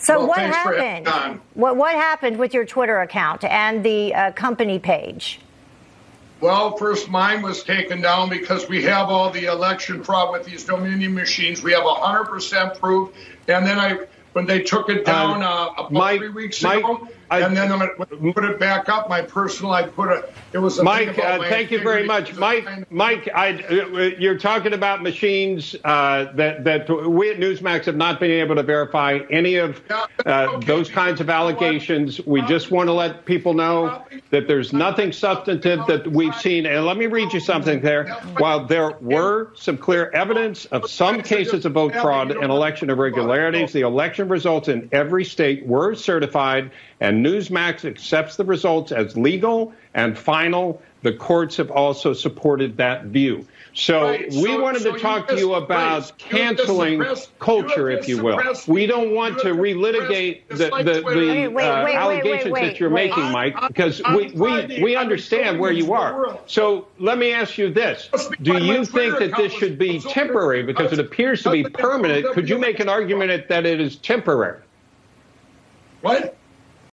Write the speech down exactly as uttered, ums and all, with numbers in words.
So well, what happened? What what happened with your Twitter account and the uh, company page? Well, first mine was taken down because we have all the election fraud with these Dominion machines. We have one hundred percent proof. And then I, when they took it down uh, uh, about Mike, three weeks Mike, ago, I, and then I put it back up, my personal, I put a, it was a Mike, uh, thank you very much. Mike, Mike, I, you're talking about machines uh, that, that we at Newsmax have not been able to verify any of uh, okay. those kinds of allegations. We just want to let people know that there's nothing substantive that we've seen. And let me read you something there. While there were some clear evidence of some cases of vote fraud and election irregularities, the election results in every state were certified, and Newsmax accepts the results as legal and final. The courts have also supported that view. So right. we so, wanted so to talk to you about canceling culture, if you will. We don't want to relitigate the, the, the wait, wait, uh, wait, allegations wait, wait, that you're wait, making, Mike, because we, we, we understand where you are. So let me ask you this. Do you think that this should be temporary because it appears to be permanent? Could you make an argument that it is temporary? What?